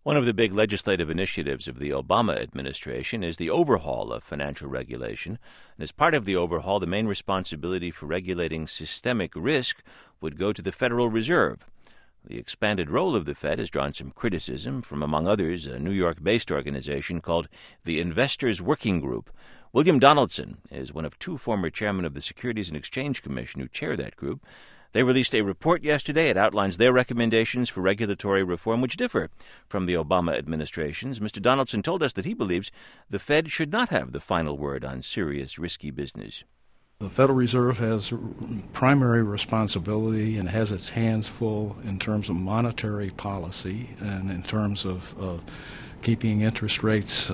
One of the big legislative initiatives of the Obama administration is the overhaul of financial regulation. And as part of the overhaul, the main responsibility for regulating systemic risk would go to the Federal Reserve. The expanded role of the Fed has drawn some criticism from, among others, a New York-based organization called the Investors Working Group. William Donaldson is one of two former chairmen of the Securities and Exchange Commission who chair that group. They released a report yesterday. It outlines their recommendations for regulatory reform, which differ from the Obama administration's. Mr. Donaldson told us that he believes the Fed should not have the final word on serious, risky business. The Federal Reserve has primary responsibility and has its hands full in terms of monetary policy and in terms of keeping interest rates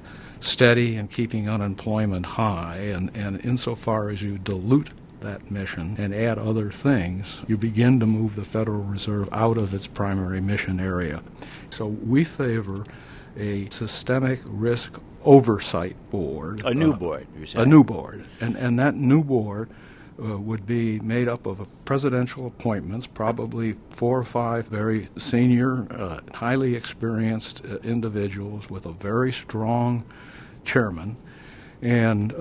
steady and keeping unemployment high. And insofar as you dilute that mission and add other things, you begin to move the Federal Reserve out of its primary mission area. So we favor a systemic risk oversight board. A new board, you're saying? A new board. And that new board would be made up of presidential appointments, probably 4 or 5 very senior, highly experienced individuals with a very strong chairman. And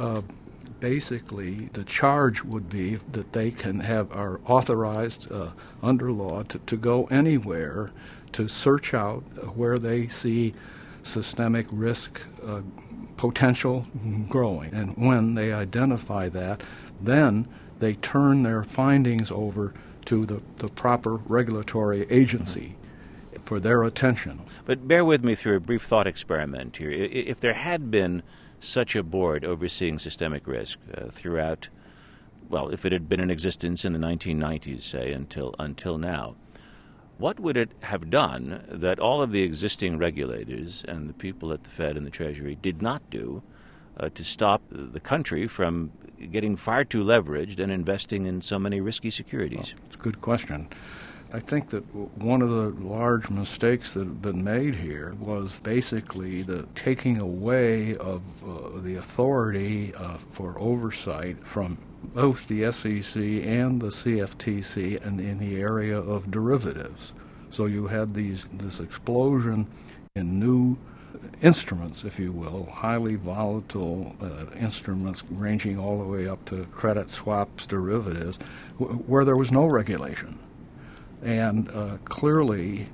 basically, the charge would be that they are authorized under law to go anywhere to search out where they see systemic risk potential growing. And when they identify that, then they turn their findings over to the proper regulatory agency for their attention. But bear with me through a brief thought experiment here. If there had been such a board overseeing systemic risk throughout, well, if it had been in existence in the 1990s, say, until now, what would it have done that all of the existing regulators and the people at the Fed and the Treasury did not do to stop the country from getting far too leveraged and investing in so many risky securities? Well, it's a good question. I think that one of the large mistakes that have been made here was basically the taking away of the authority for oversight from both the SEC and the CFTC and in the area of derivatives. So you had this explosion in new instruments, if you will, highly volatile instruments ranging all the way up to credit swaps, derivatives, where there was no regulation. And clearly,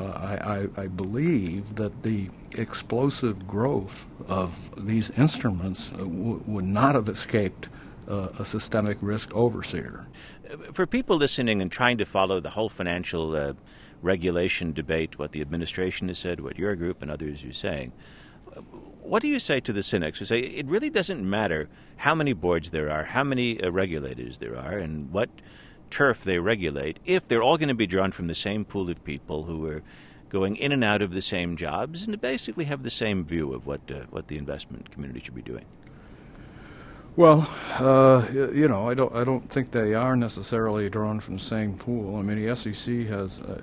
I believe that the explosive growth of these instruments would not have escaped a systemic risk overseer. For people listening and trying to follow the whole financial regulation debate, what the administration has said, what your group and others are saying, what do you say to the cynics who say it really doesn't matter how many boards there are, how many regulators there are, and what turf they regulate, if they're all going to be drawn from the same pool of people who are going in and out of the same jobs and basically have the same view of what the investment community should be doing? Well, I don't think they are necessarily drawn from the same pool. I mean, the SEC has, a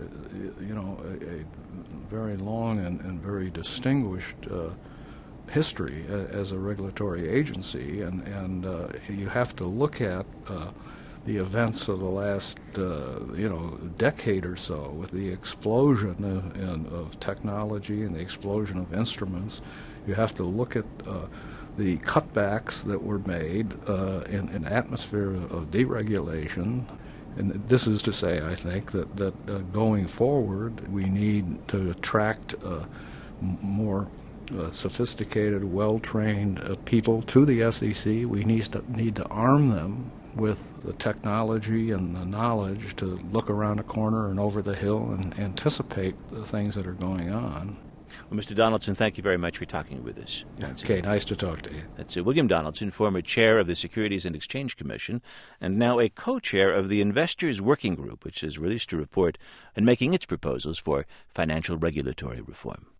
very long and very distinguished history as a regulatory agency, and you have to look at the events of the last, decade or so, with the explosion of technology and the explosion of instruments. You have to look at the cutbacks that were made in an atmosphere of deregulation. And this is to say, I think, that going forward, we need to attract more sophisticated, well-trained people to the SEC. We need to arm them with the technology and the knowledge to look around the corner and over the hill and anticipate the things that are going on. Well, Mr. Donaldson, thank you very much for talking with us. Okay, nice to talk to you. That's William Donaldson, former chair of the Securities and Exchange Commission, and now a co-chair of the Investors Working Group, which has released a report and making its proposals for financial regulatory reform.